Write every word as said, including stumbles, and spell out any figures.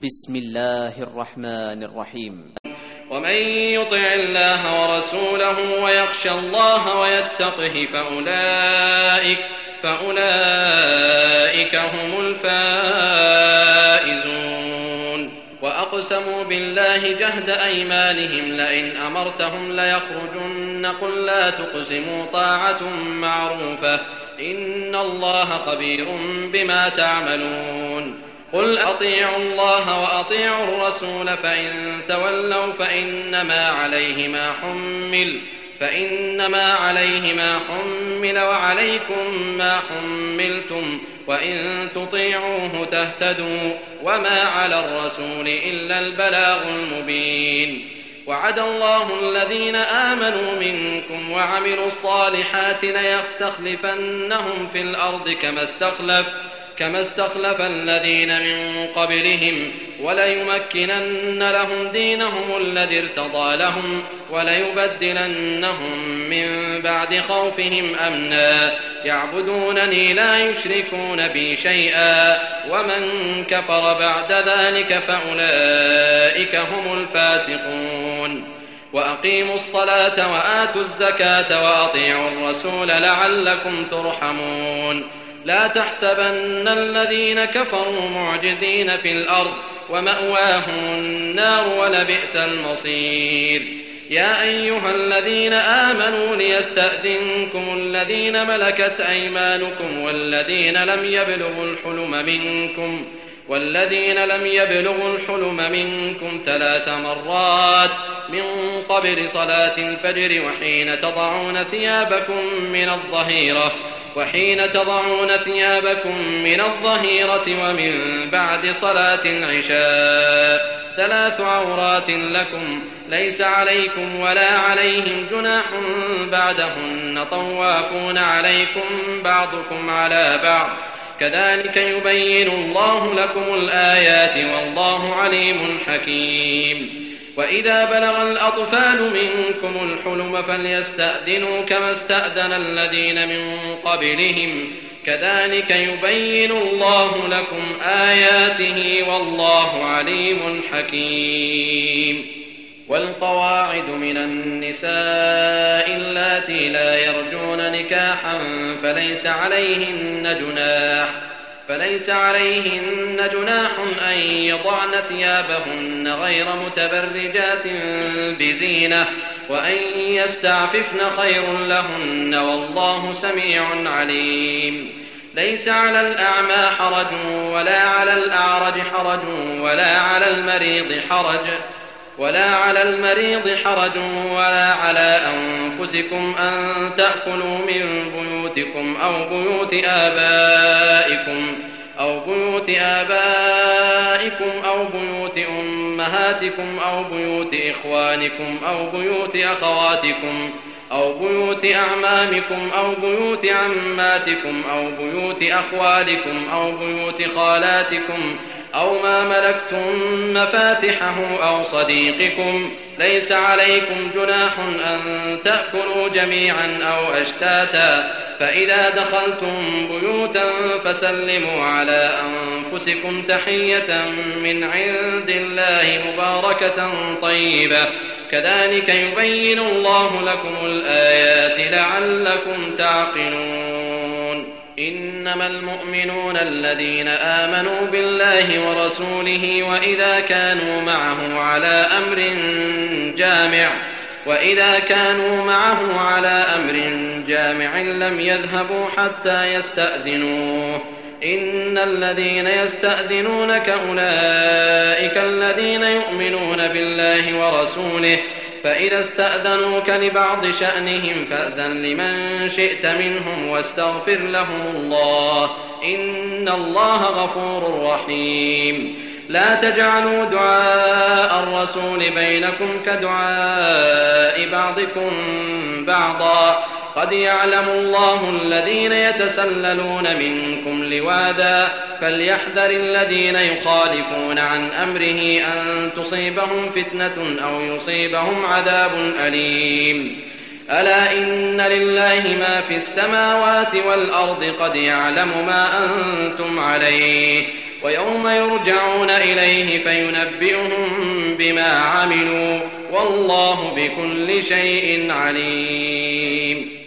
بسم الله الرحمن الرحيم. ومن يطع الله ورسوله ويخشى الله ويتقه فأولئك, فأولئك هم الفائزون. وأقسموا بالله جهد أيمانهم لئن أمرتهم ليخرجن قل لا تقسموا طاعة معروفة إن الله خبير بما تعملون. قل أطيعوا الله وأطيعوا الرسول فإن تولوا فإنما عليه ما حمل فإنما عليه ما حمل وعليكم ما حملتم وإن تطيعوه تهتدوا وما على الرسول إلا البلاغ المبين. وعد الله الذين آمنوا منكم وعملوا الصالحات ليستخلفنهم في الأرض كما استخلف كما استخلف الذين من قبلهم وليمكنن لهم دينهم الذي ارتضى لهم وليبدلنهم من بعد خوفهم أمنا يعبدونني لا يشركون بي شيئا ومن كفر بعد ذلك فأولئك هم الفاسقون. وأقيموا الصلاة وآتوا الزكاة وأطيعوا الرسول لعلكم ترحمون. لا تحسبن الذين كفروا معجزين في الأرض ومأواهم النار ولبئس المصير. يا أيها الذين آمنوا ليستأذنكم الذين ملكت أيمانكم والذين لم يبلغوا الحلم منكم والذين لم يبلغوا الحلم منكم ثلاث مرات من قبل صلاة الفجر وحين تضعون ثيابكم من الظهيرة وحين تضعون ثيابكم من الظهيرة ومن بعد صلاة العشاء ثلاث عورات لكم ليس عليكم ولا عليهم جناح بعدهن طوافون عليكم بعضكم على بعض كذلك يبين الله لكم الآيات والله عليم حكيم. وإذا بلغ الأطفال منكم الحلم فليستأذنوا كما استأذن الذين من قبلهم كذلك يبين الله لكم آياته والله عليم حكيم. والقواعد من النساء اللاتي لا يرجون نكاحا فليس عليهن جناح فليس عليهن جناح أن يضعن ثيابهن غير متبرجات بزينة وأن يستعففن خير لهن والله سميع عليم. ليس على الأعمى حرج ولا على الأعرج حرج ولا على المريض حرج ولا على المريض حرج ولا على أنفسكم أن تأكلوا من بيوتكم أو بيوت آبائكم أو بيوت آبائكم أو بيوت أمهاتكم أو بيوت إخوانكم أو بيوت أخواتكم أو بيوت أعمامكم أو بيوت عماتكم أو بيوت أخوالكم أو بيوت خالاتكم أو ما ملكتم مفاتحه أو صديقكم. ليس عليكم جناح أن تأكلوا جميعا أو أشتاتا فإذا دخلتم بيوتا فسلموا على أنفسكم تحية من عند الله مباركة طيبة كذلك يبين الله لكم الآيات لعلكم تعقلون. إنما المؤمنون الذين آمنوا بالله ورسوله وإذا كانوا معه على أمر جامع وإذا كانوا معه على أمر جامع لم يذهبوا حتى يستأذنوه. إن الذين يستأذنونك أولئك الذين يؤمنون بالله ورسوله فإذا استأذنوك لبعض شأنهم فأذن لمن شئت منهم واستغفر لهم الله إن الله غفور رحيم. لا تجعلوا دعاء الرسول بينكم كدعاء بعضكم بعضا قد يعلم الله الذين يتسللون منكم لواذا فليحذر الذين يخالفون عن أمره أن تصيبهم فتنة أو يصيبهم عذاب أليم. ألا إن لله ما في السماوات والأرض قد يعلم ما أنتم عليه ويوم يرجعون إليه فينبئهم بما عملوا والله بكل شيء عليم.